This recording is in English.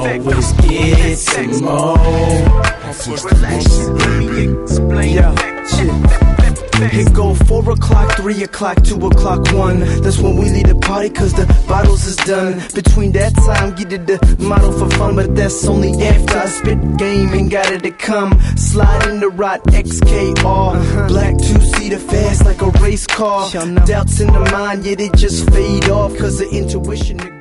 always get some more. Relax, let me explain. It go 4 o'clock, 3 o'clock, 2 o'clock, 1. That's when we leave the party cause the bottles is done. Between that time, get it the model for fun. But that's only after I spit game and got it to come. Slide in the rot XKR. Black 2-seater fast like a race car. Doubts in the mind, yet it just fade off. Cause the intuition